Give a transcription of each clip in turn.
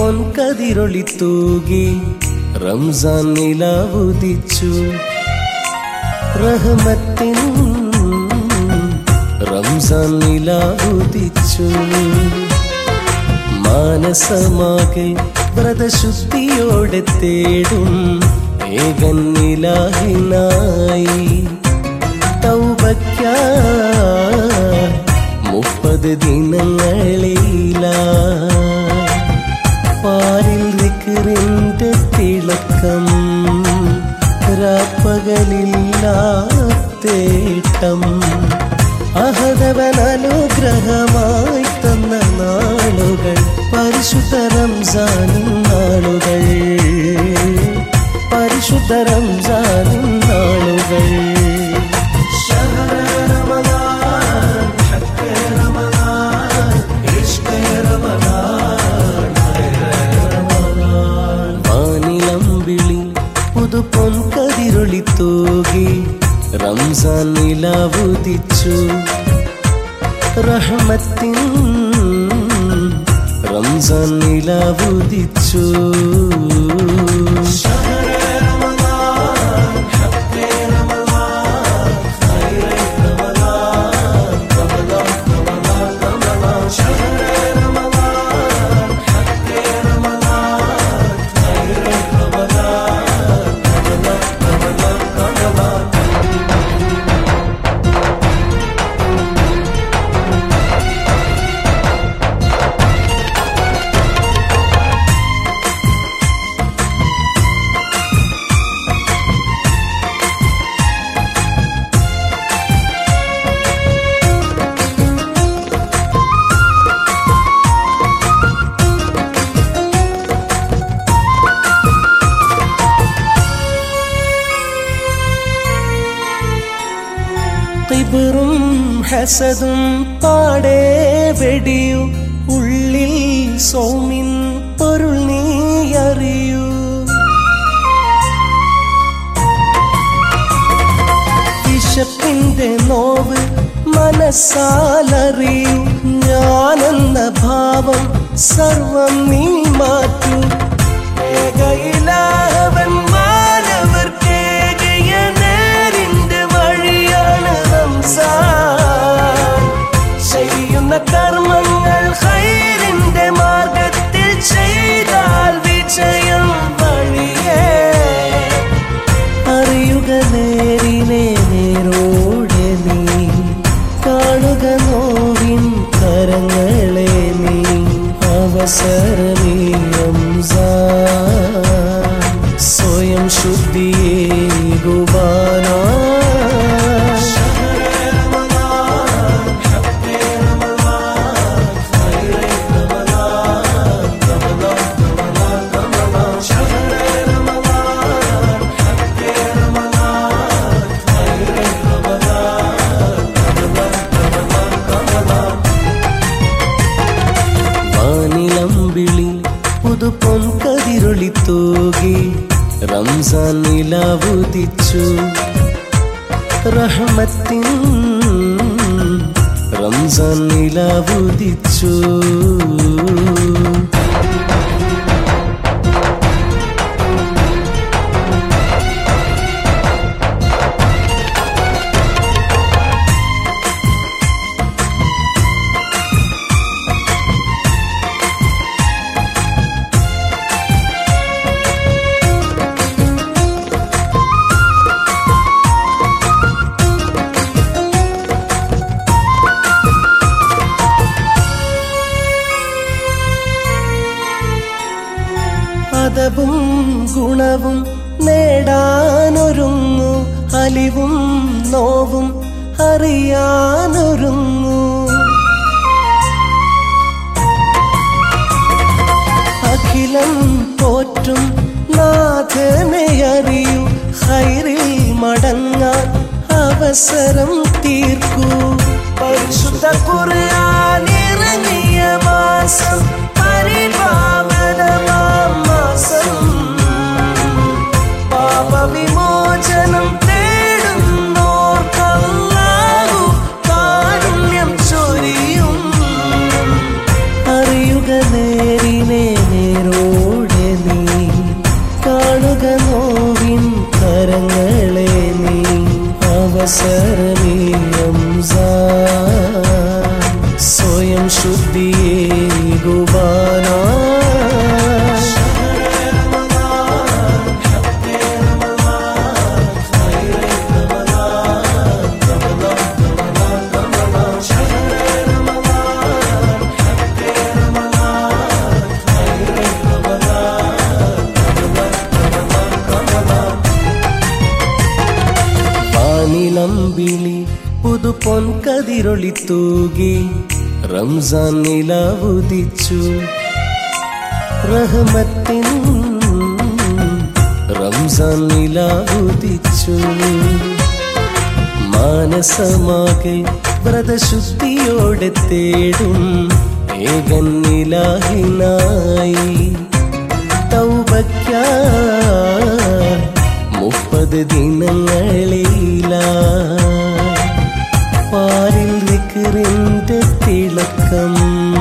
പൊൻകതിരൊളി തൂകി റംസാൻ നിലാവുദിച്ചു. റഹ്മത്തിൻ റംസാൻ നിലാവുദിച്ചു. മാനസമാകെ വ്രതശുദ്ധിയോടെ തേടും ഏകൻ ഇലാഹിനായി. തൗബയ്ക്കായി 30 ദിനങ്ങളിലാ പാലിൽ ദിക്റിന്റെ തിളക്കം. രാപ്പകലില്ലാത്തേട്ടം അഹദവൻ അനുഗ്രഹമായി തന്ന നാളുകൾ പരിശുദ്ധ റംസാനിൻ നാളുകൾ. പരിശുദ്ധ റംസാനിൻ നാളുകൾ. പൊൻകതിരൊളി തൂകി റംസാൻ നിലാവുദിച്ചു. റഹ്മത്തിൻ റംസാൻ നിലാവുദിച്ചു. കിബറും ഹസദും പാടേ വെടിയൂ. ഉള്ളിൽ സൗമിൻ പൊരുൾ നീ അറിയൂ. വിശപ്പിന്റെ നോവ് മനസ്സാലറിയൂ. ഞാനെന്ന ഭാവം സർവം നീ മാറ്റൂ. ഏകയിലാഹവൻ മാനവർക്കേകിയ നേരിന്റെ വഴിയാണ് റംസാൻ. ചെയ്യുന്ന കർമ്മങ്ങൾ ഖൈറിന്റെ മാർഗത്തിൽ ചെയ്താൽ വിജയം വഴിയേ. അറിയുക നേരിനെ നേരോടെ നീ. കാണുക നോവിൻ കരങ്ങളെ നീ. അവസരമീ റംസാൻ സ്വയം ശുദ്ധിയേകുവാനാ. പൊൻകതിരൊളി തൂകി റംസാൻ നിലാവുദിച്ചു. റഹ്മത്തിൻ റംസാൻ നിലാവുദിച്ചു. അതവും ഗുണവും നേടാനൊരുങ്ങു. അലിവും നോവും അറിയാനൊരുങ്ങു. അഖിലം പോറ്റും നാഥനെ അറിയൂ. ഖൈറിൽ മടങ്ങാൻ അവസരം തീർക്കൂ. പരിശുദ്ധ ഖുർആൻ ഇറങ്ങിയ മാസം പരിപാവനമാം മാസം. പാപവിമോചനം തേടുന്നോർക്കല്ലാഹു കാരുണ്യം ചൊരിയും. അറിയുക നേരിനെ നേരോ പുതുപൊൻകതിരൊളി തൂകി റംസാൻ നിലാവുദിച്ചു. റഹ്മത്തിൻ റംസാൻ നിലാവുദിച്ചു. മാനസമാകെ വ്രതശുദ്ധിയോടെ തേടും ഏകൻ ഇലാഹിനായി. തൗബയ്ക്കായി 30 ദിനങ്ങളിലാ പാലിൽ ദിക്റിന്റെ തിളക്കം.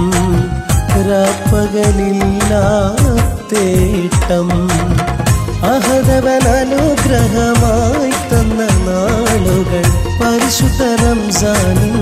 രാപ്പകലില്ലാത്തേട്ടം അഹദവൻ അനുഗ്രഹമായി തന്ന നാളുകൾ പരിശുദ്ധ റംസാനിൻ